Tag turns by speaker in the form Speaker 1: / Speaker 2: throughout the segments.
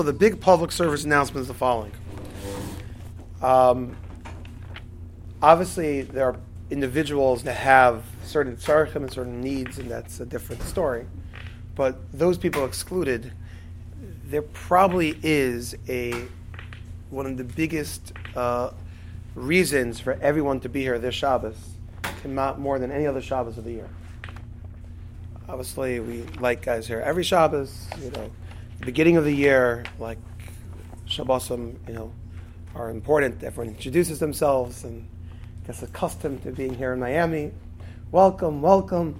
Speaker 1: The big public service announcement is the following. Um, Obviously, there are individuals that have certain tzarechim and certain needs, and that's a different story. But those people excluded, there probably is one of the biggest reasons for everyone to be here this Shabbos, more than any other Shabbos of the year. Obviously, we like guys here every Shabbos. The beginning of the year, like Shabbosim, are important. Everyone introduces themselves and gets accustomed to being here in Miami. Welcome, welcome.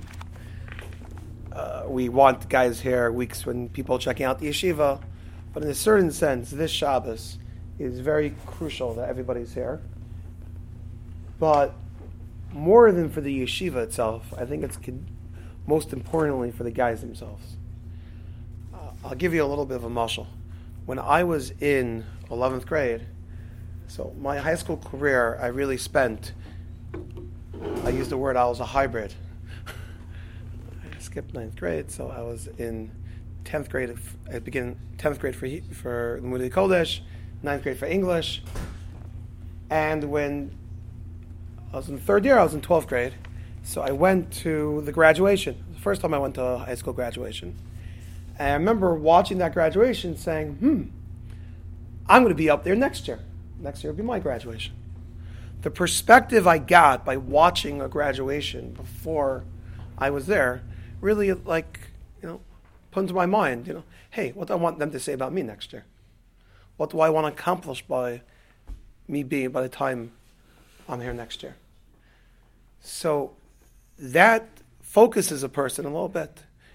Speaker 1: We want guys here weeks when people are checking out the yeshiva, but in a certain sense, this Shabbos is very crucial that everybody's here. But more than for the yeshiva itself, I think it's most importantly for the guys themselves. I'll give you a little bit of a mashal. When I was in 11th grade, so my high school career, I really spent, I used the word I was a hybrid. I skipped 9th grade, so I was in 10th grade. I began 10th grade for Limudei Kodesh, 9th grade for English. And when I was in the third year, I was in 12th grade. So I went to the graduation. The first time I went to high school graduation. And I remember watching that graduation saying, I'm going to be up there next year. Next year will be my graduation. The perspective I got by watching a graduation before I was there really put into my mind, hey, what do I want them to say about me next year? What do I want to accomplish by me being by the time I'm here next year? So that focuses a person a little bit.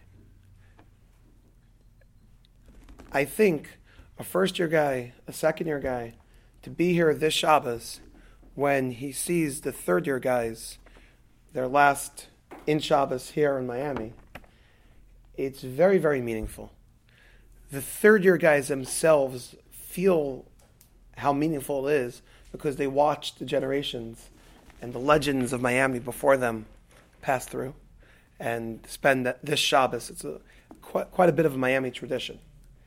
Speaker 1: I think a first-year guy, a second-year guy, to be here this Shabbos when he sees the third-year guys, their last in Shabbos here in Miami, it's very, very meaningful. The third-year guys themselves feel how meaningful it is because they watched the generations and the legends of Miami before them pass through and spend this Shabbos. It's quite a bit of a Miami tradition.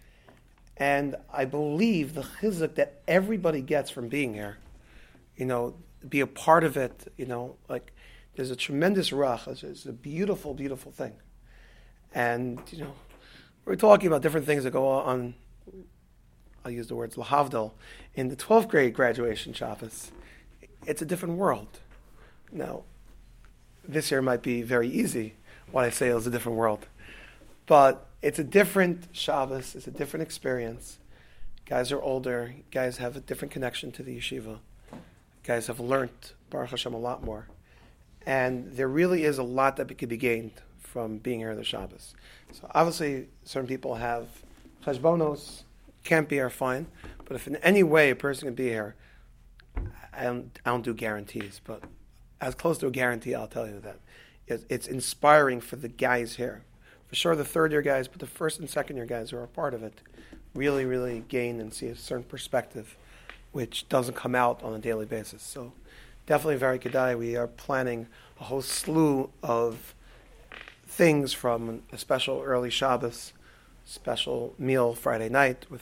Speaker 1: And I believe the chizuk that everybody gets from being here, be a part of it, there's a tremendous ruach. It's a beautiful, beautiful thing. And, we're talking about different things that go on, I'll use the words lahavdil, in the 12th grade graduation Shabbos. It's a different world. Now, this year might be very easy when I say it was a different world. But it's a different Shabbos, it's a different experience. Guys are older, guys have a different connection to the yeshiva. Guys have learned, Baruch Hashem, a lot more. And there really is a lot that could be gained from being here on the Shabbos. So obviously, certain people have cheshbonos, can't be here, fine. But if in any way a person can be here, I don't do guarantees, but as close to a guarantee, I'll tell you that it's inspiring for the guys here. For sure, the third-year guys, but the first and second-year guys who are a part of it really, really gain and see a certain perspective, which doesn't come out on a daily basis. So definitely very kedai. We are planning a whole slew of things from a special early Shabbos, special meal Friday night with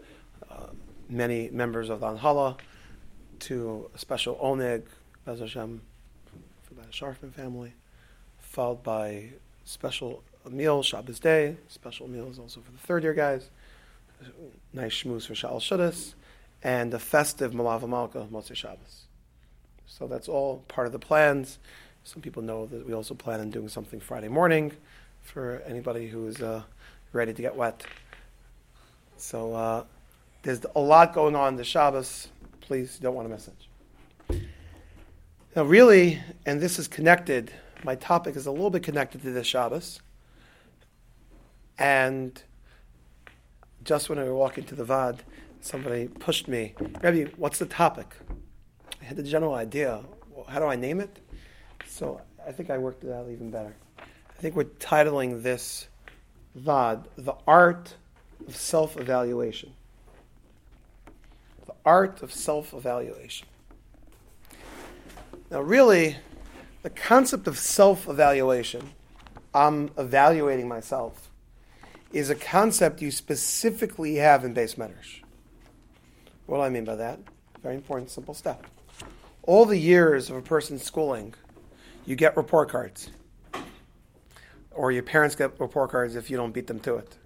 Speaker 1: many members of the Anhala, to a special oneg, Bez Hashem, for the Sharfman family, followed by special meal Shabbos day, special meals also for the third-year guys, nice shmooze for Sha'al Shudas, and a festive Malava Malka Motzei Shabbos. So that's all part of the plans. Some people know that we also plan on doing something Friday morning for anybody who is ready to get wet. So there's a lot going on this Shabbos. Please, you don't want to miss it. Now really, and this is connected, my topic is a little bit connected to this Shabbos. And just when I was walking to the Vad, somebody pushed me, Rebbe, what's the topic? I had the general idea. How do I name it? So I think I worked it out even better. I think we're titling this Vad, The Art of Self-Evaluation. The Art of Self-Evaluation. Now really, the concept of self-evaluation, I'm evaluating myself, is a concept you specifically have in Beis Medrash. What do I mean by that? Very important, simple step. All the years of a person's schooling, you get report cards. Or your parents get report cards if you don't beat them to it.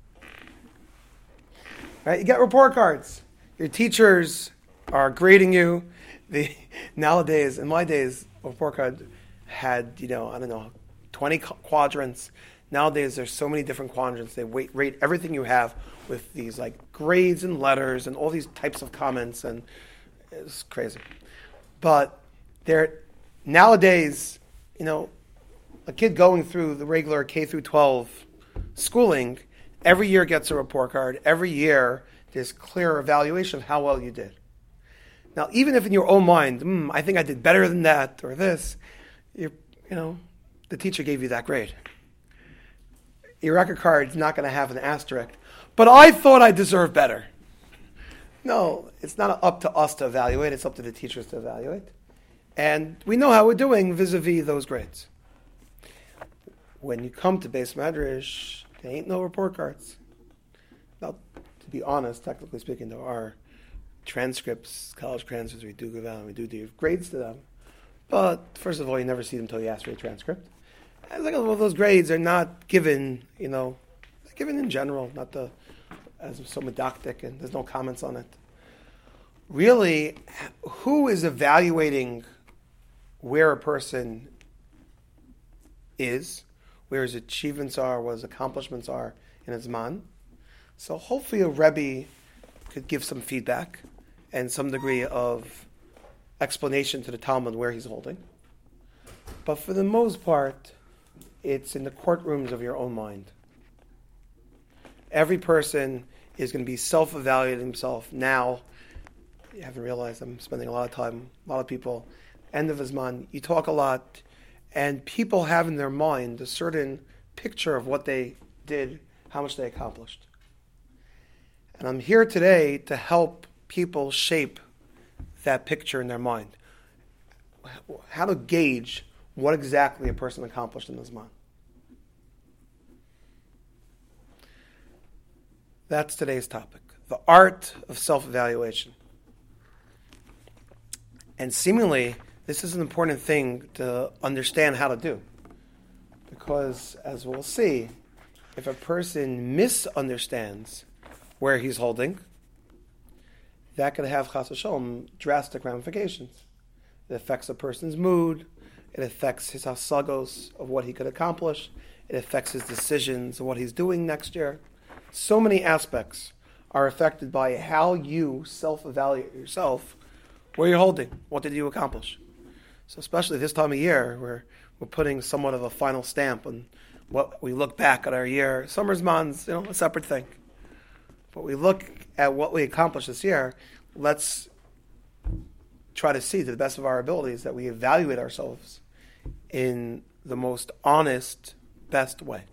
Speaker 1: Right? You get report cards. Your teachers are grading you. Nowadays, in my days, a report card had, 20 quadrants. Nowadays, there's so many different quadrants. They rate everything you have with these grades and letters and all these types of comments, and it's crazy. But nowadays, a kid going through the regular K through 12 schooling, every year gets a report card. Every year, there's clear evaluation of how well you did. Now, even if in your own mind, I think I did better than that or this, the teacher gave you that grade. Your record card's not going to have an asterisk. But I thought I deserved better. No, it's not up to us to evaluate. It's up to the teachers to evaluate. And we know how we're doing vis-a-vis those grades. When you come to Beis Medrash, there ain't no report cards. Now, to be honest, technically speaking, there are transcripts, college transcripts, we do give out and we do give grades to them. But first of all, you never see them until you ask for a transcript. And those grades are not given, they're given in general, not as so medactic, and there's no comments on it. Really, who is evaluating where a person is, where his achievements are, what his accomplishments are in his man? So hopefully a Rebbe could give some feedback and some degree of explanation to the Talmud where he's holding. But for the most part, it's in the courtrooms of your own mind. Every person is going to be self-evaluating himself now. You haven't realized I'm spending a lot of time, a lot of people, end of his man, you talk a lot, and people have in their mind a certain picture of what they did, how much they accomplished. And I'm here today to help people shape that picture in their mind. How to gauge what exactly a person accomplished in this month. That's today's topic. The art of self-evaluation. And seemingly, this is an important thing to understand how to do. Because, as we'll see, if a person misunderstands where he's holding, that could have, chas v'sholom, drastic ramifications. It affects a person's mood. It affects his hasagos of what he could accomplish. It affects his decisions of what he's doing next year. So many aspects are affected by how you self-evaluate yourself, where you're holding, what did you accomplish. So especially this time of year, where we're putting somewhat of a final stamp on what we look back at our year. Summer's months, a separate thing. But we look at what we accomplished this year, let's try to see to the best of our abilities that we evaluate ourselves in the most honest, best way.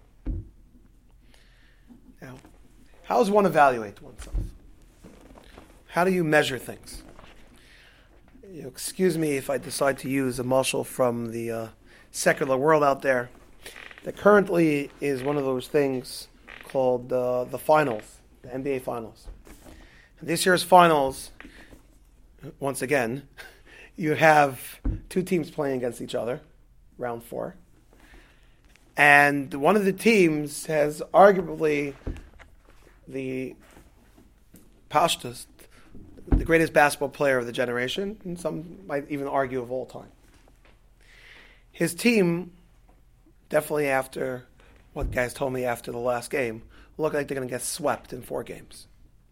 Speaker 1: Now, how does one evaluate oneself? How do you measure things? Excuse me if I decide to use a mashal from the secular world out there that currently is one of those things called the finals, the NBA finals. And this year's finals, once again, you have two teams playing against each other, round 4. And one of the teams has arguably the Pashtus, the greatest basketball player of the generation, and some might even argue of all time. His team, definitely after what guys told me after the last game, look like they're going to get swept in 4 games.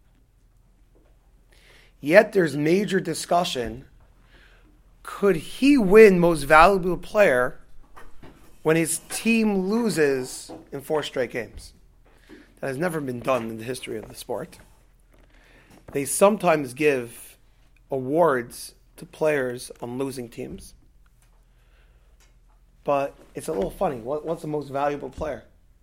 Speaker 1: Yet there's major discussion. Could he win most valuable player when his team loses in 4 straight games? That has never been done in the history of the sport. They sometimes give awards to players on losing teams. But it's a little funny. What's the most valuable player?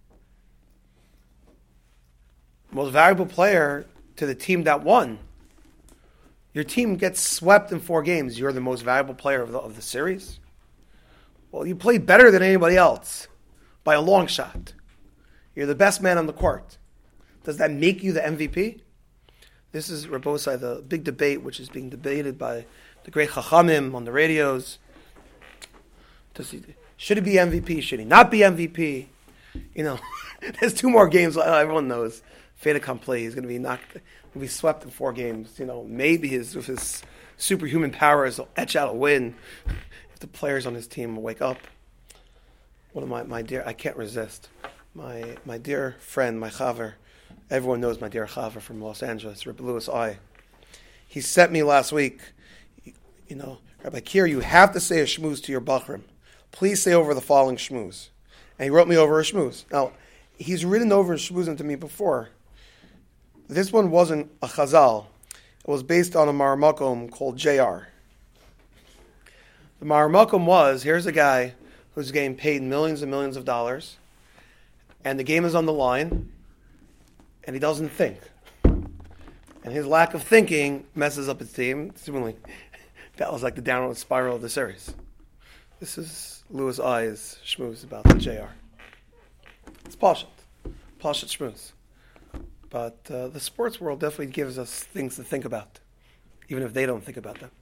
Speaker 1: Most valuable player to the team that won. Your team gets swept in 4 games. You're the most valuable player of the series? Well, you played better than anybody else by a long shot. You're the best man on the court. Does that make you the MVP? This is, Rabbosai, the big debate which is being debated by the great Chachamim on the radios. Should he be MVP? Should he not be MVP? There's 2 more games. Everyone knows. Fait accompli. He's going to be swept in 4 games. Maybe with his superhuman powers, he'll etch out a win if the players on his team will wake up. One of my dear, I can't resist. My dear friend, my chaver, everyone knows my dear chaver from Los Angeles, Rabbi Louis I. He sent me last week, Rabbi Kier, you have to say a shmooze to your bachrim. Please say over the following shmooze. And he wrote me over a shmooze. Now, he's written over a shmooze to me before. This one wasn't a chazal. It was based on a maramakom called JR. The maramakom was, here's a guy who's getting paid millions and millions of dollars, and the game is on the line, and he doesn't think. And his lack of thinking messes up his team. Similarly, that was like the downward spiral of the series. This is Louis I's shmooze about the JR. It's Pashat shmooze. But the sports world definitely gives us things to think about, even if they don't think about them.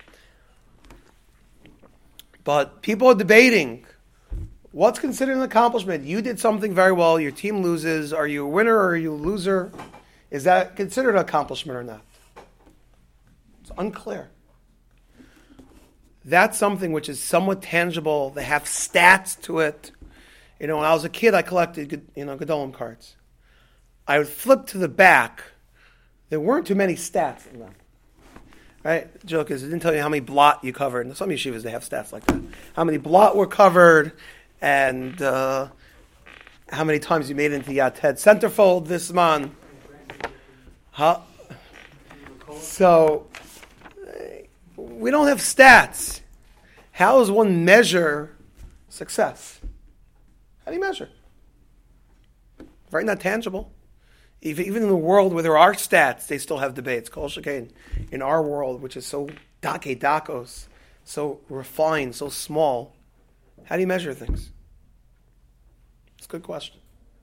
Speaker 1: But people are debating, what's considered an accomplishment? You did something very well, your team loses. Are you a winner or are you a loser? Is that considered an accomplishment or not? It's unclear. That's something which is somewhat tangible. They have stats to it. When I was a kid, I collected, Gedolim cards. I would flip to the back. There weren't too many stats in them. Right? The joke is, it didn't tell you how many blot you covered. In some yeshivas, they have stats like that. How many blot were covered, and how many times you made it into the Yated centerfold this month. Huh? So, we don't have stats. How does one measure success? How do you measure? Very not tangible. Even in the world where there are stats, they still have debates. Kol shekain, in our world, which is so dakos, so refined, so small, how do you measure things? It's a good question.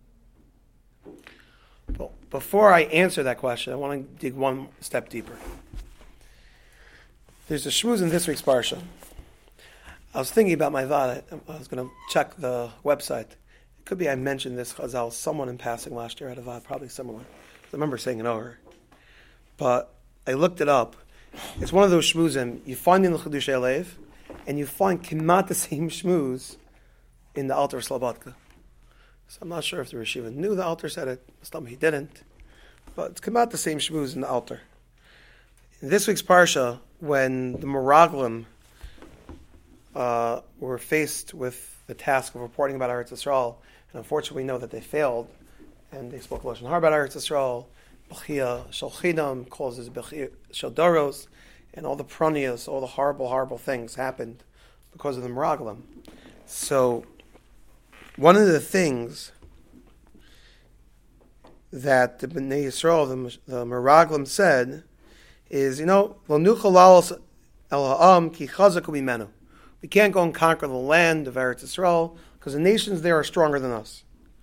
Speaker 1: But before I answer that question, I want to dig one step deeper. There's a shmooze in this week's parsha. I was thinking about my vada. I was going to check the website. It could be I mentioned this chazal, someone in passing last year at a vada, probably similar. I remember saying it over. But I looked it up. It's one of those shmoozim you find in the Chedush Alev, and you find kimat the same shmooze in the Alter Slobodka. So I'm not sure if the Rishiva knew the Alter said it. He didn't. But it's kimat the same shmooze in the Alter. In this week's parsha, when the Meraglim were faced with the task of reporting about Eretz Yisrael, and unfortunately we know that they failed, and they spoke Lashon Hara about Eretz Yisrael, Bechia Shel Chinam causes Bechia Shel Doros, and all the pranias, all the horrible, horrible things happened because of the Meraglim. So, one of the things that the Bnei Yisrael, the Meraglim said, is, Lo nuchal el ha'am ki chazak mimenu. We can't go and conquer the land of Eretz Yisrael because the nations there are stronger than us.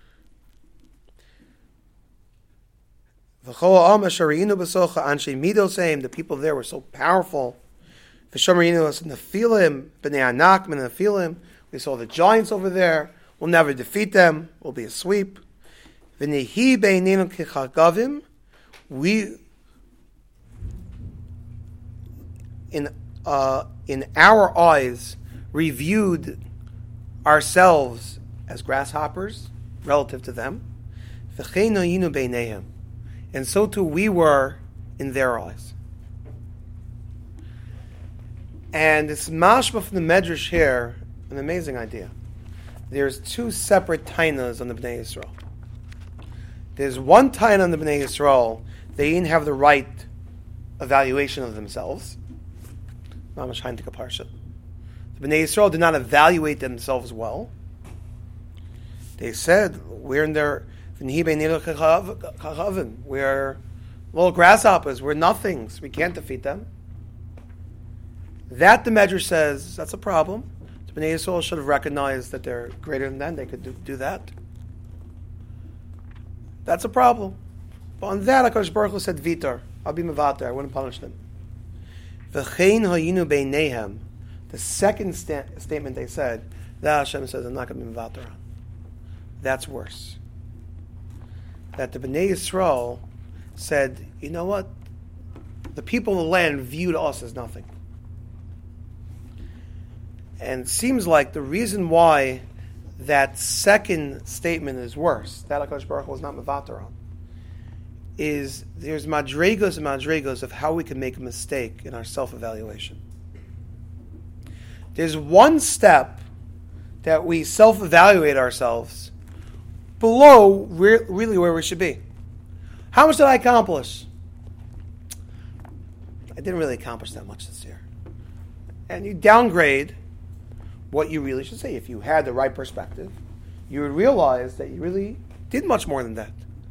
Speaker 1: The people there were so powerful. We saw the giants over there. We'll never defeat them. We'll be a sweep. We, in our eyes, reviewed ourselves as grasshoppers relative to them. And so too we were in their eyes. And it's mashma from the Medrash here, an amazing idea. There's 2 separate tainas on the Bnei Yisrael. There's one taina on the Bnei Yisrael, they didn't have the right evaluation of themselves. Mamash Haintika Parsha. The Bnei Yisrael did not evaluate themselves well. They said, we're in their we're little grasshoppers, we're nothings, we can't defeat them. That the Medrash says, that's a problem. The Bnei Yisrael should have recognized that they're greater than them, they could do that. That's a problem. But on that, HaKadosh Baruch Hu said, Vitor, I'll be mevater, I wouldn't punish them. V'chein hayinu beinehem, the second statement they said, that Hashem says, I'm not going to be mevater on. That's worse. That the Bnei Yisrael said, you know what? The people of the land viewed us as nothing. And it seems like the reason why that second statement is worse, that HaKadosh Baruch Hu was not mevater on, is there's madregos and madregos of how we can make a mistake in our self-evaluation. There's one step that we self-evaluate ourselves below really where we should be. How much did I accomplish? I didn't really accomplish that much this year. And you downgrade what you really should say. If you had the right perspective, you would realize that you really did much more than that.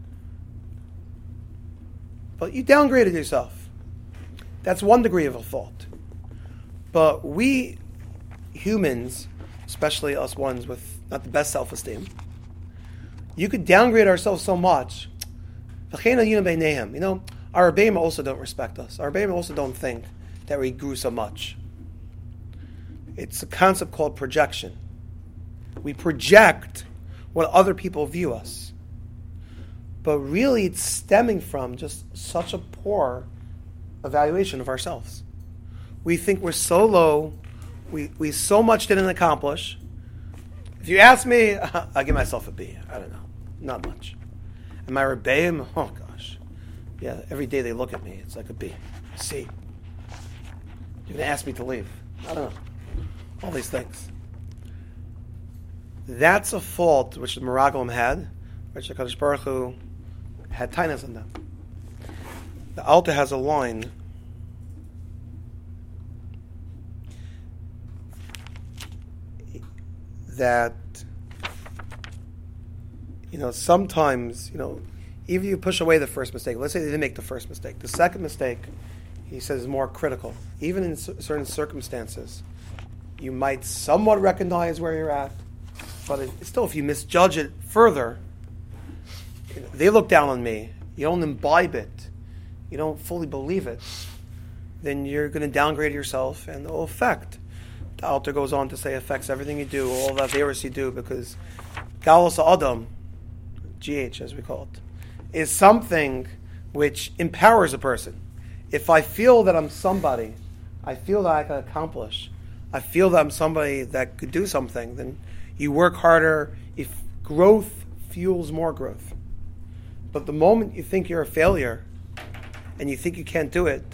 Speaker 1: But you downgraded yourself. That's one degree of a fault. But we humans, especially us ones with not the best self-esteem, you could downgrade ourselves so much. You know, our Rebbeim also don't respect us. Our Rebbeim also don't think that we grew so much. It's a concept called projection. We project what other people view us. But really it's stemming from just such a poor evaluation of ourselves. We think we're so low, we so much didn't accomplish. If you ask me, I'll give myself a B. I don't know. Not much. And my Rebbeim, oh gosh. Yeah, every day they look at me, it's like a B, a C. You're going to ask me to leave. I don't know. All these things. That's a fault which the Meraglim had, which the HaKadosh Baruch Hu had tainas on them. The Alter has a line that, sometimes, even if you push away the first mistake, let's say they didn't make the first mistake. The second mistake, he says, is more critical. Even in certain circumstances, you might somewhat recognize where you're at, but still, if you misjudge it further, they look down on me, you don't imbibe it, you don't fully believe it, then you're going to downgrade yourself, and it will affect. The Alter goes on to say affects everything you do, all the averos you do, because Galus Adam, GH as we call it, is something which empowers a person. If I feel that I'm somebody, I feel that I can accomplish, I feel that I'm somebody that could do something, then you work harder. If growth fuels more growth. But the moment you think you're a failure and you think you can't do it,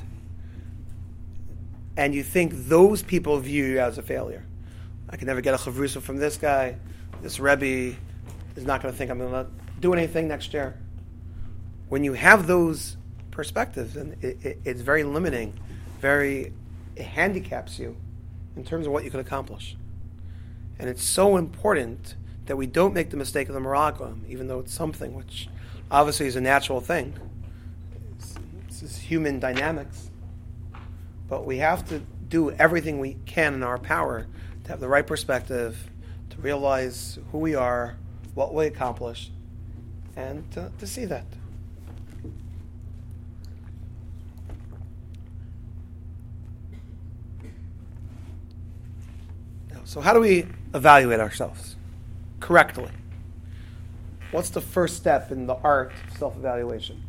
Speaker 1: and you think those people view you as a failure, I can never get a chavrusa from this guy, this Rebbe is not going to think I'm going to do anything next year. When you have those perspectives, then it's very limiting, it handicaps you in terms of what you can accomplish. And it's so important that we don't make the mistake of the Meraglim, even though it's something which obviously is a natural thing. This is human dynamics. But we have to do everything we can in our power to have the right perspective, to realize who we are, what we accomplished, and to see that. So how do we evaluate ourselves correctly? What's the first step in the art of self-evaluation?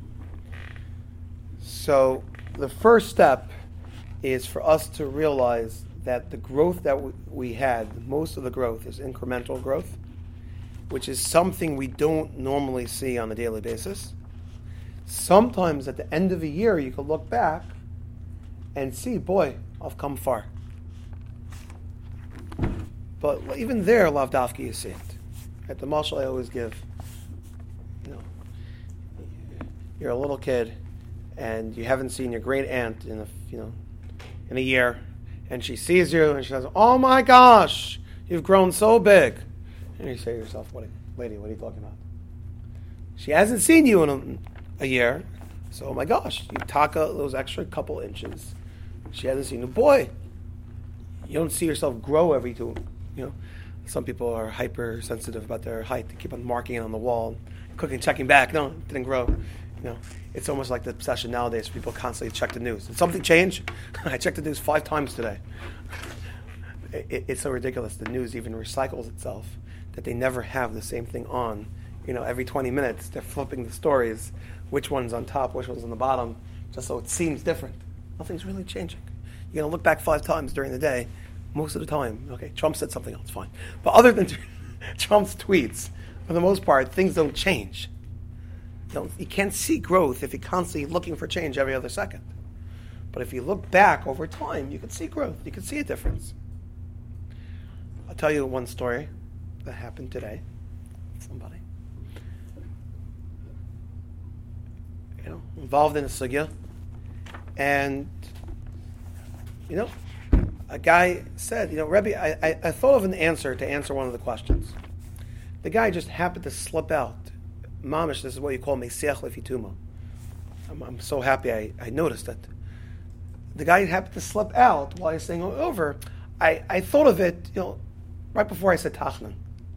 Speaker 1: So the first step is for us to realize that the growth that we had, most of the growth is incremental growth, which is something we don't normally see on a daily basis. Sometimes at the end of a year, you can look back and see, boy, I've come far. But even there, Lav Dafka, you see it. At the mashal I always give, you're a little kid, and you haven't seen your great aunt in a year, and she sees you, and she says, "Oh my gosh, you've grown so big," and you say to yourself, "Lady, what are you talking about?" She hasn't seen you in a year, so oh my gosh, you taka those extra couple inches. She hasn't seen you, boy. You don't see yourself grow every two. Some people are hypersensitive about their height. They keep on marking it on the wall, cooking, checking back. No, it didn't grow. It's almost like the obsession nowadays. People constantly check the news. Did something change? I checked the news 5 times today. It's so ridiculous. The news even recycles itself that they never have the same thing on. Every 20 minutes they're flipping the stories, which one's on top, which one's on the bottom, just so it seems different. Nothing's really changing. You're going to look back 5 times during the day, most of the time. Okay, Trump said something else, fine. But other than Trump's tweets, for the most part, things don't change. You can't see growth if you're constantly looking for change every other second. But if you look back over time, you can see growth. You can see a difference. I'll tell you one story that happened today. Somebody. Involved in a sugya. And, a guy said, Rebbe, I thought of an answer to answer one of the questions. The guy just happened to slip out. Mamish, this is what you call Mesiach Lefituma. I'm so happy I noticed it. The guy happened to slip out while he's saying over. I thought of it, right before I said Tachnan.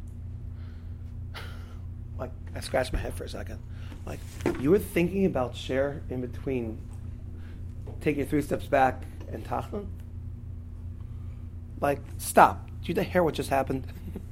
Speaker 1: Like, I scratched my head for a second. Like, you were thinking about share in between taking 3 steps back and Tachnan? Like, stop. Do you hear what just happened?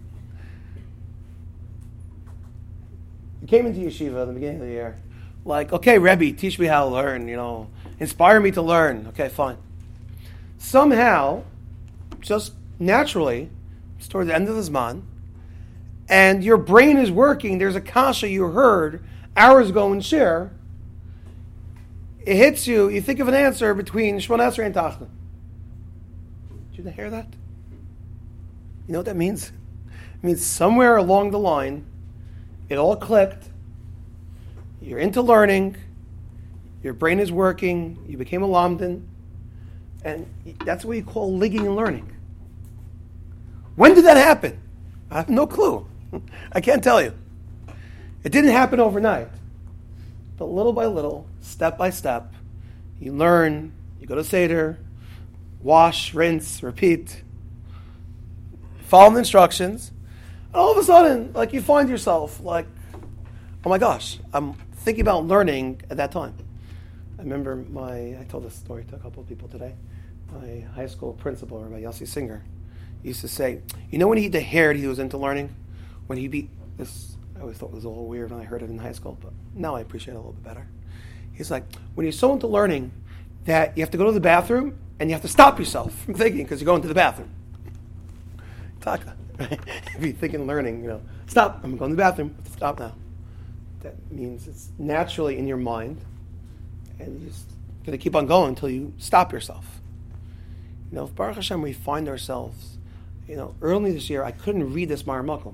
Speaker 1: You came into yeshiva at the beginning of the year. Like, okay, Rebbe, teach me how to learn, inspire me to learn. Okay, fine. Somehow, just naturally, it's toward the end of the Zman, and your brain is working, there's a kasha you heard hours ago in shir, it hits you, you think of an answer between Shemona Esrei and Tachna. Did you hear that? You know what that means? It means somewhere along the line, it all clicked, you're into learning, your brain is working, you became a lamdan, and that's what you call ligging and learning. When did that happen? I have no clue. I can't tell you. It didn't happen overnight. But little by little, step by step, you learn, you go to Seder, wash, rinse, repeat, follow the instructions, and all of a sudden, you find yourself oh my gosh, I'm thinking about learning at that time. I remember I told this story to a couple of people today. My high school principal, Rabbi Yossi Singer, used to say, when he declared he was into learning? When he beat this, I always thought it was a little weird when I heard it in high school, but now I appreciate it a little bit better. He's like, when you're so into learning that you have to go to the bathroom and you have to stop yourself from thinking because you're going to the bathroom. Taka. If you're thinking learning, stop, I'm going to the bathroom, stop now. That means it's naturally in your mind, and you're just going to keep on going until you stop yourself. If Baruch Hashem we find ourselves, early this year I couldn't read this Mar Makom.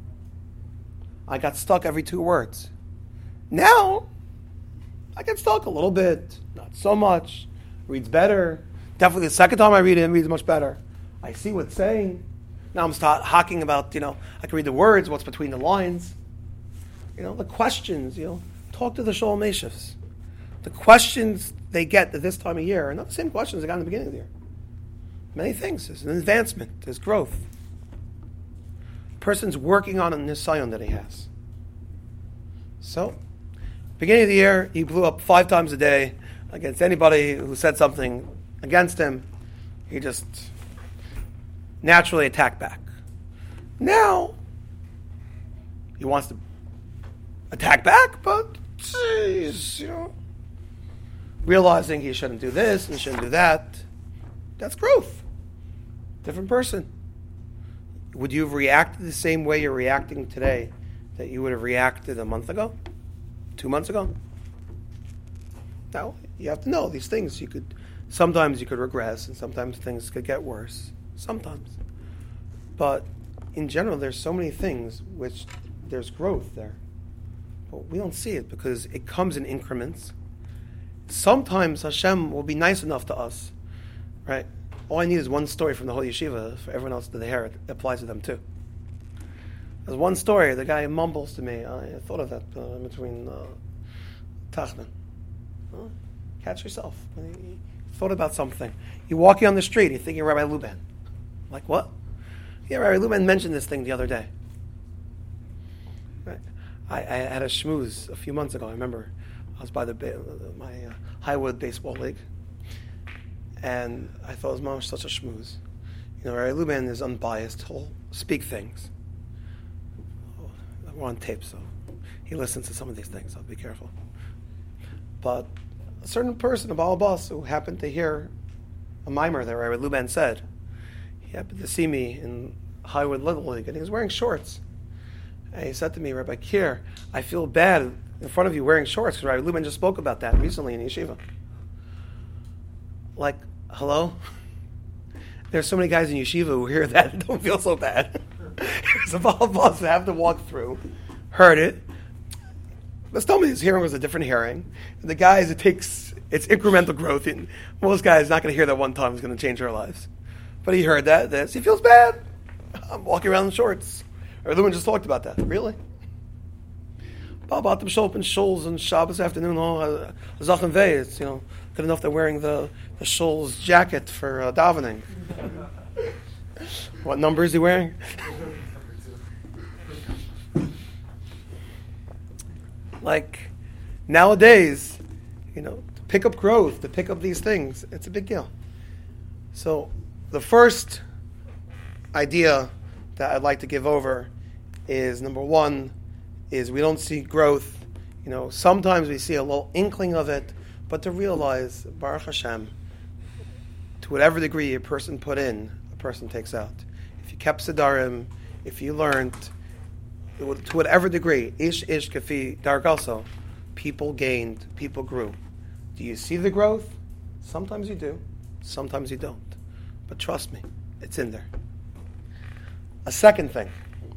Speaker 1: I got stuck every 2 words. Now, I get stuck a little bit, not so much. Reads better. Definitely the second time I read it reads much better. I see what's it's saying. Now I'm start hawking about, I can read the words, what's between the lines. The questions, talk to the Sholem Neshivs. The questions they get at this time of year are not the same questions they got in the beginning of the year. Many things. There's an advancement. There's growth. A person's working on a nisayon that he has. So, beginning of the year, he blew up 5 times a day against anybody who said something against him. He just naturally attacked back. Now, he wants to attack back, but realizing he shouldn't do this and shouldn't do that. That's growth. Different person. Would you have reacted the same way you're reacting today that you would have reacted a month ago? 2 months ago? No, you have to know these things. Sometimes you could regress, and sometimes things could get worse. Sometimes. But in general, there's so many things which there's growth there. But we don't see it because it comes in increments. Sometimes Hashem will be nice enough to us, right? All I need is one story from the whole yeshiva. For everyone else to hear, it applies to them too. There's one story. The guy mumbles to me. I thought of that in between Tachnan. Catch yourself. You thought about something. You're walking on the street. You're thinking Rabbi Luban. Like what? Yeah, Rabbi Luban mentioned this thing the other day. Right. I had a schmooze a few months ago. I remember I was by my Highwood Baseball League, and I thought his mom was such a schmooze. You know, Rabbi Luban is unbiased. He'll speak things. We're on tape, so he listens to some of these things. So be careful. But a certain person, a Baal Bas, who happened to hear a mimer that Rabbi Luban said, he happened to see me in Highwood Little League, and he was wearing shorts. And he said to me, Rabbi Kier, I feel bad in front of you wearing shorts, because Rabbi Luban just spoke about that recently in yeshiva. Like, hello? There's so many guys in yeshiva who hear that and don't feel so bad. There's a Baal Bas that have to walk through, heard it. But tell me his hearing was a different hearing. And the guys, it's incremental growth. And most guys not going to hear that one time is going to change their lives. But he heard that. He feels bad. I'm walking around in shorts. Or Lewin just talked about that. Really? Baal Batim show up in shuls on Shabbos afternoon. Zachem Vei. It's, good enough they're wearing the shul's jacket for davening. What number is he wearing? Like, nowadays, to pick up growth, to pick up these things, it's a big deal. So, the first idea that I'd like to give over is, number one, is we don't see growth. Sometimes we see a little inkling of it, but to realize, Baruch Hashem, to whatever degree a person put in, a person takes out. If you kept Siddharim, if you learned, to whatever degree, ish kafi dargaso, people gained, people grew. Do you see the growth? Sometimes you do, sometimes you don't. But trust me, it's in there. A second thing,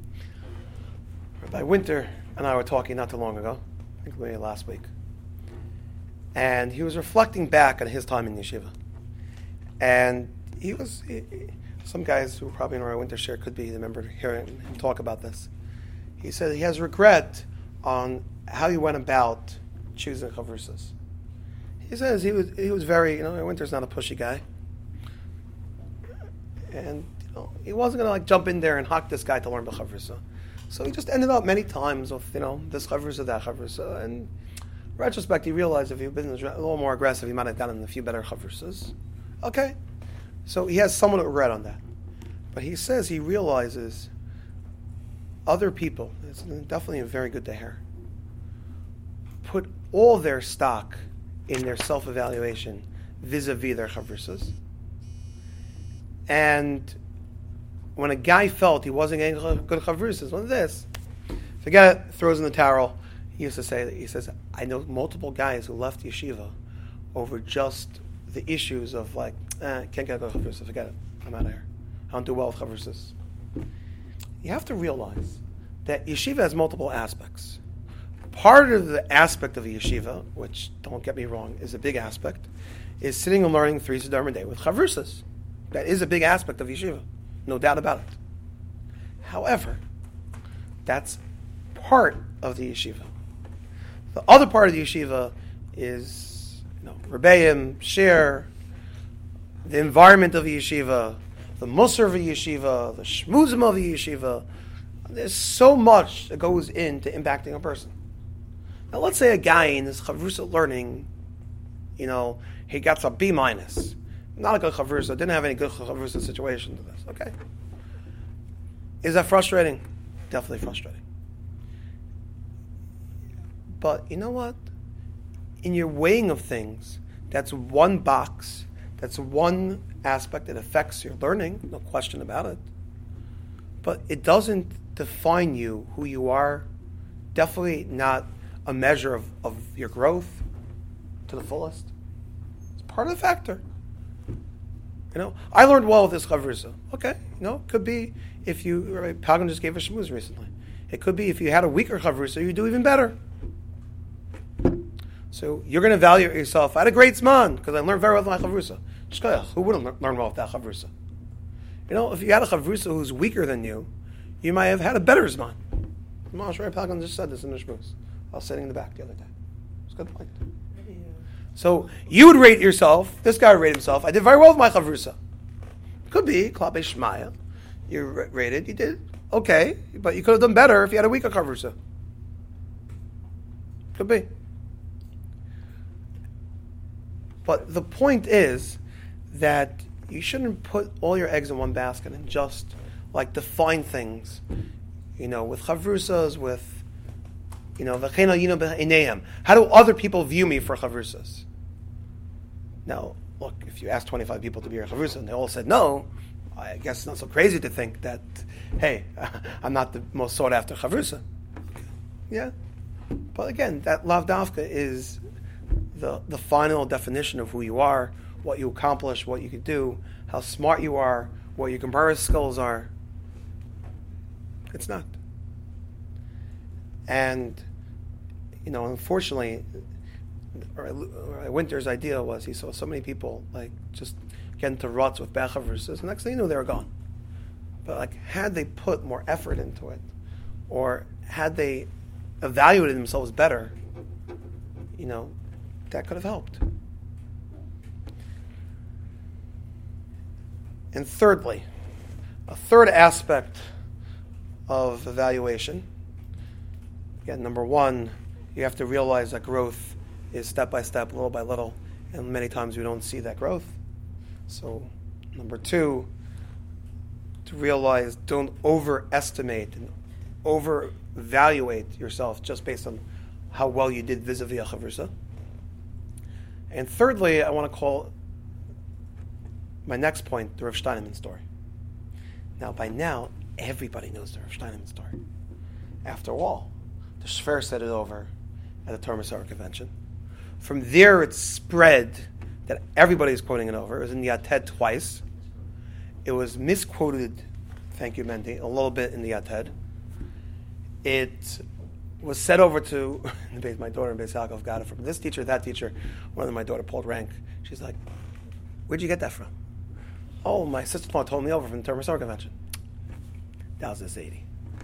Speaker 1: Rabbi Winter and I were talking not too long ago, I think maybe last week, and he was reflecting back on his time in yeshiva. And some guys who probably in Rabbi Winter share could be remember hearing him talk about this. He said he has regret on how he went about choosing chavrusas. He says he was very, Winter's not a pushy guy. And, he wasn't going to jump in there and hock this guy to learn the chavrusa. So he just ended up many times with, this chavrusa, that chavrusa. And in retrospect, he realized if he'd been a little more aggressive, he might have gotten a few better chavrusas. Okay. So he has somewhat of regret on that. But he says he realizes other people, it's definitely very good to hear, put all their stock in their self-evaluation vis-a-vis their chavrusas. And when a guy felt he wasn't getting good chavrusas, what is this? Forget it, throws in the towel. He used to say that, he says, I know multiple guys who left yeshiva over just the issues of can't get a good chavrusa, forget it, I'm out of here. I don't do well with chavrusas. You have to realize that yeshiva has multiple aspects. Part of the aspect of a yeshiva, which, don't get me wrong, is a big aspect, is sitting and learning 3 Siddharim a day with chavrusas. That is a big aspect of yeshiva, no doubt about it. However, that's part of the yeshiva. The other part of the yeshiva is, Rebbeim, share, the environment of the yeshiva, the musar of the yeshiva, the shmuzim of the yeshiva. There's so much that goes into impacting a person. Now, let's say a guy in this chavrusa learning, he got a B-. Not a good chavrusa, didn't have any good chavrusa situation to this. Okay. Is that frustrating? Definitely frustrating. But you know what? In your weighing of things, that's one box, that's one aspect that affects your learning, no question about it. But it doesn't define you, who you are. Definitely not a measure of your growth to the fullest. It's part of the factor. I learned well with this chavrusa. Okay, could be if you, Palgan just gave a shmuz recently. It could be if you had a weaker chavrusa, you do even better. So you're going to evaluate yourself. I had a great zman because I learned very well with my chavrusa. Who wouldn't learn well with that chavrusa? If you had a chavrusa who's weaker than you, you might have had a better zman. Moshe Palgan just said this in the shmuz. I was sitting in the back the other day. It's a good point. So you would rate yourself. This guy would rate himself. I did very well with my chavrusa. Could be Klape Shmaya. You rated. You did okay, but you could have done better if you had a weaker chavrusa. Could be. But the point is that you shouldn't put all your eggs in one basket and just like define things, with chavrusas, with, how do other people view me for chavrusas? Now, look, if you ask 25 people to be your chavrusa and they all said no, I guess it's not so crazy to think that, hey, I'm not the most sought after chavrusa. Yeah. But again, that lav dafka is the final definition of who you are, what you accomplish, what you can do, how smart you are, what your comparison skills are. It's not. And, unfortunately, Winter's idea was he saw so many people just get into ruts with bad chavrusas. The next thing you knew, they were gone. But had they put more effort into it, or had they evaluated themselves better, that could have helped. And thirdly, a third aspect of evaluation. Again, number one, you have to realize that growth is step by step, little by little, and many times we don't see that growth. So, number two, to realize don't overestimate and overvaluate yourself just based on how well you did vis-a-vis a chavrusa. And thirdly, I want to call my next point the Rav Steinemann story. Now, by now, everybody knows the Rav Steinemann story. After all, the Shver said it over at the Torah Masar convention. From there, it spread that everybody is quoting it over. It was in the Yated twice. It was misquoted, thank you, Mendy, a little bit in the Yated. It was said over to my daughter in Beis Yaakov got it from this teacher, that teacher. One of my daughter pulled rank. She's like, "Where'd you get that from?" "Oh, my sister-in-law told me over from the Torah Masar convention." That was the Zadie.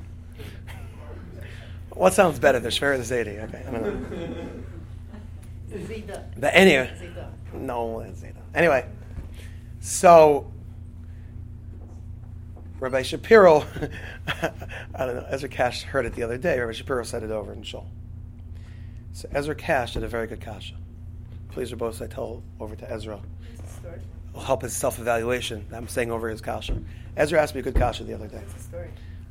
Speaker 1: What sounds better, the Shver or the Zadie? Okay, I don't know.
Speaker 2: Zeta.
Speaker 1: But anyway,
Speaker 2: Zeta.
Speaker 1: no, it's Zeta. Anyway, so Rabbi Shapiro, I don't know, Ezra Cash heard it the other day. Rabbi Shapiro said it over in Shul. So Ezra Cash did a very good kasha. Please, Rabbi, I tell over to Ezra.
Speaker 2: Story.
Speaker 1: It'll help his self-evaluation. I'm saying over his kasha. Ezra asked me a good kasha the other day.
Speaker 2: What's the story?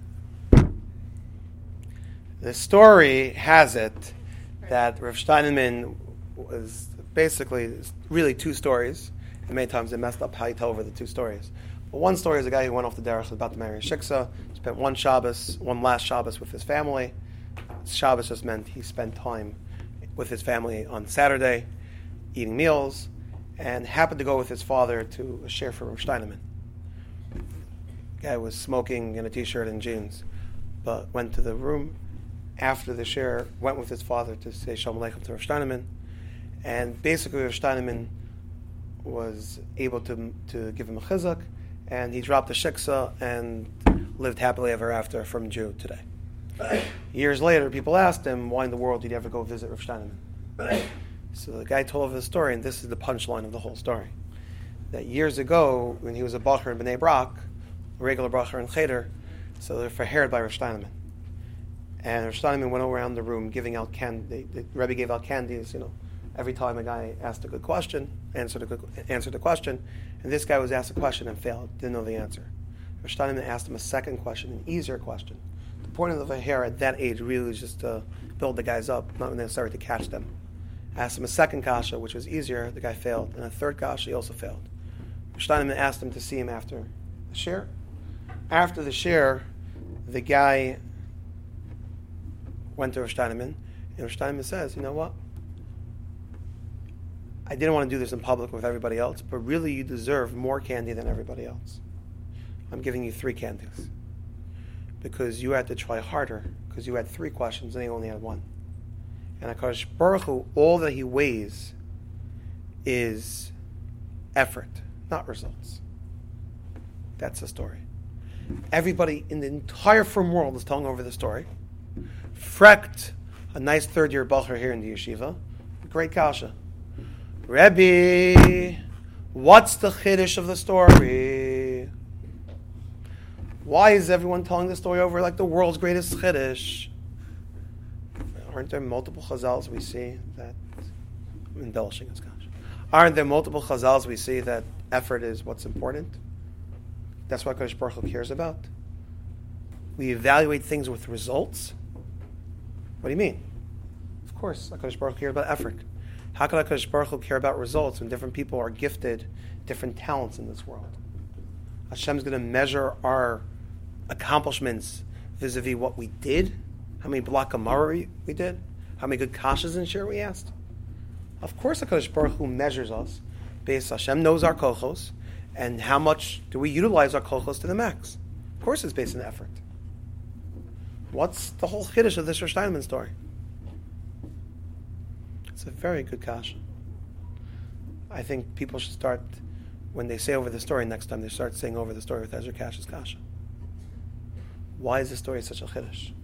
Speaker 1: The story has it that Rav Steinemann was basically really two stories, and many times they messed up how you tell over the two stories. But one story is a guy who went off the derech, was about to marry a shiksa, spent one last Shabbos with his family. Shabbos just meant he spent time with his family on Saturday, eating meals, and happened to go with his father to a share for Rav Steinemann. Guy was smoking in a t-shirt and jeans, but went to the room after the share, went with his father to say Shalom Aleichem to Rav Steinemann, and basically Rav Steinemann was able to give him a chizuk, and he dropped the shiksa and lived happily ever after from Jew today. Years later, people asked him, why in the world did he ever go visit Rav Steinemann? So the guy told of his story, and this is the punchline of the whole story. That years ago, when he was a bacher in Bnei Brak, a regular bacher in Cheder, so they were forhired by Rav Steinemann. And Rav Steinemann went around the room giving out candy. The Rebbe gave out candies, every time a guy asked a good question, answered the question, and this guy was asked a question and failed, didn't know the answer. Rav Steinemann asked him a second question, an easier question. The point of the hair at that age really was just to build the guys up, not necessarily to catch them. Asked him a second kasha, which was easier, the guy failed, and a third kasha, he also failed. Rav Steinemann asked him to see him after the share. After the share, the guy went to Rav Steinemann, and Rav Steinemann says, "You know what? I didn't want to do this in public with everybody else, but really you deserve more candy than everybody else. I'm giving you 3 candies. Because you had to try harder, because you had 3 questions and he only had 1. And HaKadosh Baruch Hu, all that he weighs is effort, not results." That's the story. Everybody in the entire frum world is telling over the story. Frecht, a nice third-year bacher here in the yeshiva, great kasha. Rebbe, what's the chiddush of the story? Why is everyone telling the story over like the world's greatest chiddush? Aren't there multiple chazals we see that, I'm embellishing this, gosh. Aren't there multiple chazals we see that effort is what's important? That's what HaKadosh Baruch Hu cares about. We evaluate things with results. What do you mean? Of course, HaKadosh Baruch Hu cares about effort. How can HaKadosh Baruch Hu care about results when different people are gifted different talents in this world? Hashem's going to measure our accomplishments vis-a-vis what we did, how many block Gemara we did, how many good kashas and shir we asked. Of course, HaKadosh Baruch Hu measures us based. Hashem knows our kochos, and how much do we utilize our kochos to the max. Of course, it's based on effort. What's the whole chiddush of this Rosh Steinman story? It's a very good kasha. I think people should start, when they say over the story next time, they start saying over the story with Ezra Kash's kasha. Why is this story such a chiddush?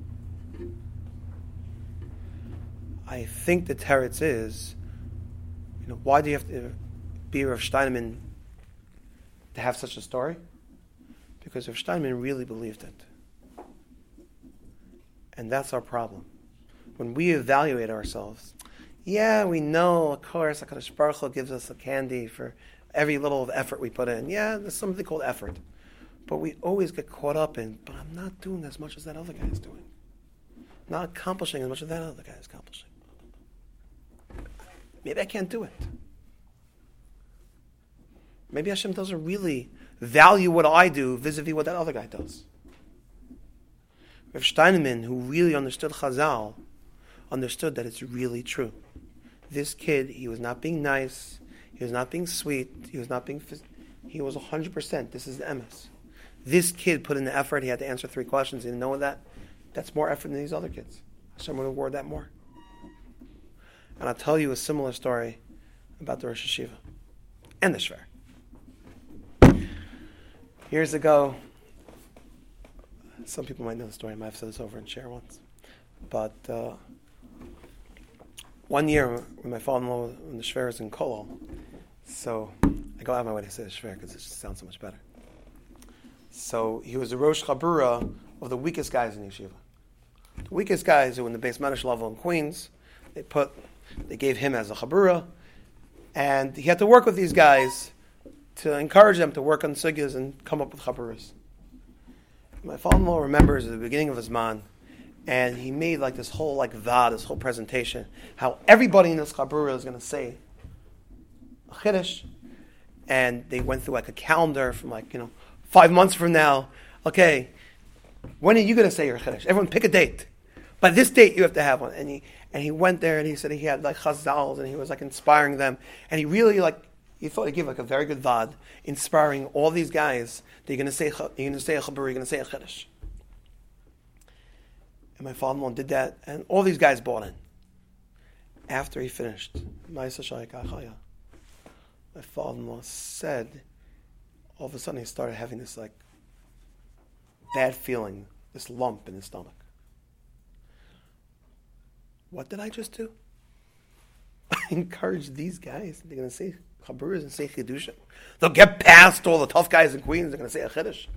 Speaker 1: I think the teretz is, why do you have to be Rav Steinman to have such a story? Because Rav Steinman really believed it. And that's our problem. When we evaluate ourselves, we know, of course, HaKadosh Baruch Hu gives us a candy for every little effort we put in. Yeah, there's something called effort. But we always get caught up in, but I'm not doing as much as that other guy is doing. I'm not accomplishing as much as that other guy is accomplishing. Maybe I can't do it. Maybe Hashem doesn't really value what I do vis-a-vis what that other guy does. Rav Steinman, who really understood Chazal, understood that it's really true. This kid, he was not being nice, he was not being sweet, he was 100%. This is the emes. This kid put in the effort, he had to answer 3 questions, he didn't know that. That's more effort than these other kids. Hashem would reward that more. And I'll tell you a similar story about the Rosh Hashiva and the Shver. Years ago, some people might know the story, I might have said this over in share once. But one year, when my father-in-law, when the Shver is in Kolol, so I go out of my way to say the Shver because it just sounds so much better. So he was the Rosh Chabura of the weakest guys in Yeshiva. The weakest guys who in the base Medish level in Queens, they gave him as a Chabura, and he had to work with these guys to encourage them to work on sugyas and come up with Chaburas. My father-in-law remembers at the beginning of his man, and he made like this whole this whole presentation, how everybody in this Chabura is going to say a Chiddush, and they went through a calendar from 5 months from now. Okay, when are you going to say your Chiddush? Everyone pick a date. By this date you have to have one. And he went there and he said he had chazals and he was inspiring them. And he really he thought he'd give a very good vad, inspiring all these guys that you're going to say a chabur, you're going to say a chiddush. And my father-in-law did that, and all these guys bought in. After he finished, my father-in-law said, all of a sudden he started having this bad feeling, this lump in his stomach. What did I just do? I encouraged these guys. They're going to say chaburas and say chidushim. They'll get past all the tough guys in Queens. They're going to say a chiddush.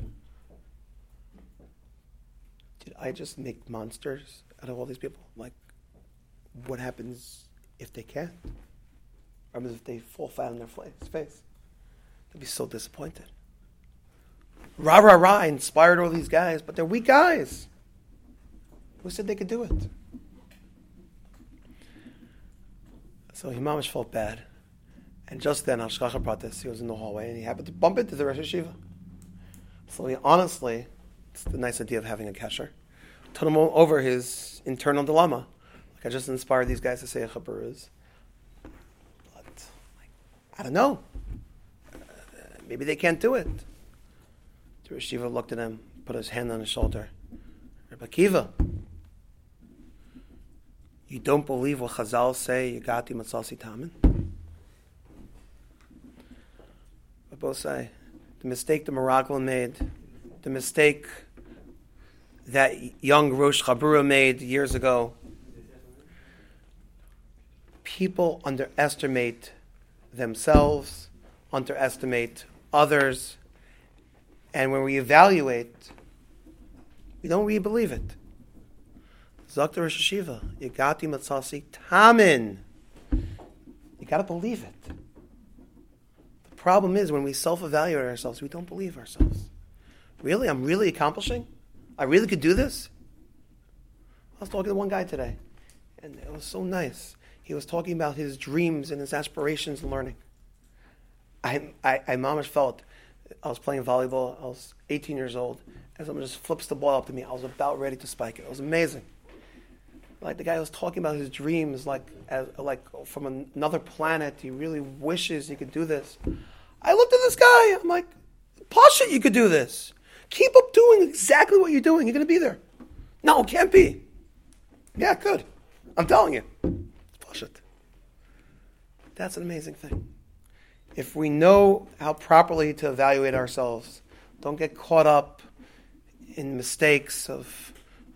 Speaker 1: Did I just make monsters out of all these people? What happens if they can't? What happens if they fall flat on their face? They'll be so disappointed. Rah, rah, rah, I inspired all these guys, but they're weak guys. Who said they could do it? So Himamish felt bad. And just then, Hashgacha Pratis, he was in the hallway, and he happened to bump into the Rosh Hashiva. So honestly, it's the nice idea of having a kesher. Told him over his internal dilemma. I just inspired these guys to say a chaburahs. But, I don't know. Maybe they can't do it. The Rosh Hashiva looked at him, put his hand on his shoulder. Rebbe Akiva, you don't believe what Chazal say, Yagati Matzasi Tamin? But both say, the mistake the Meraglim made, the mistake that young Rosh Chabura made years ago, people underestimate themselves, underestimate others, and when we evaluate, we don't really believe it. Zakta Rosh Hashiva, Yagati Matzasi Tamin. You got to believe it. The problem is when we self-evaluate ourselves, we don't believe ourselves. Really? I'm really accomplishing? I really could do this? I was talking to one guy today, and it was so nice. He was talking about his dreams and his aspirations in learning. I mamish felt, I was playing volleyball, I was 18 years old, and someone just flips the ball up to me. I was about ready to spike it. It was amazing. Like the guy was talking about his dreams, like from another planet. He really wishes he could do this. I looked at this guy. I'm like, Pasha, you could do this. Keep up doing exactly what you're doing. You're going to be there. No, it can't be. Yeah, it could. I'm telling you. It's Pasha. That's an amazing thing. If we know how properly to evaluate ourselves, don't get caught up in mistakes of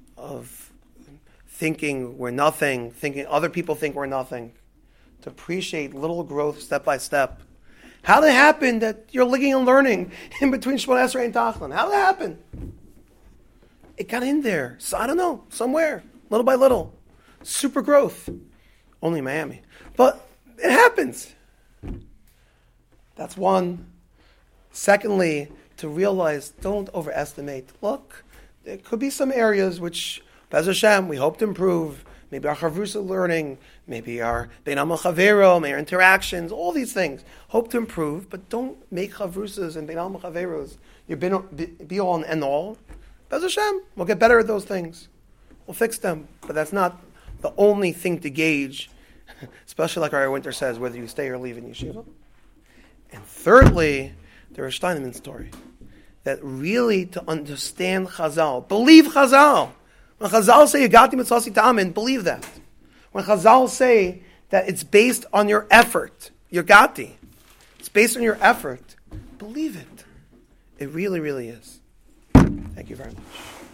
Speaker 1: thinking we're nothing, thinking other people think we're nothing, to appreciate little growth step by step. How did it happen that you're living and learning in between Shemona Esrei and Tachlin? How did it happen? It got in there. So I don't know, somewhere, little by little. Super growth. Only in Miami. But it happens. That's one. Secondly, to realize, don't overestimate. Look, there could be some areas which, Bez Hashem, we hope to improve. Maybe our chavrusa learning, maybe our bein amo chavero, maybe our interactions, all these things. Hope to improve, but don't make chavrusas and bein amo chaveros your be all and end all. Bez Hashem, we'll get better at those things. We'll fix them, but that's not the only thing to gauge, especially like our Winter says, whether you stay or leave in yeshiva. And thirdly, the Rosh Steinman story, that really to understand Chazal, believe Chazal. When Chazal say Yagati Mitzvasi Ta'amin, believe that. When Chazal say that it's based on your effort, Yagati, it's based on your effort, believe it. It really, really is. Thank you very much.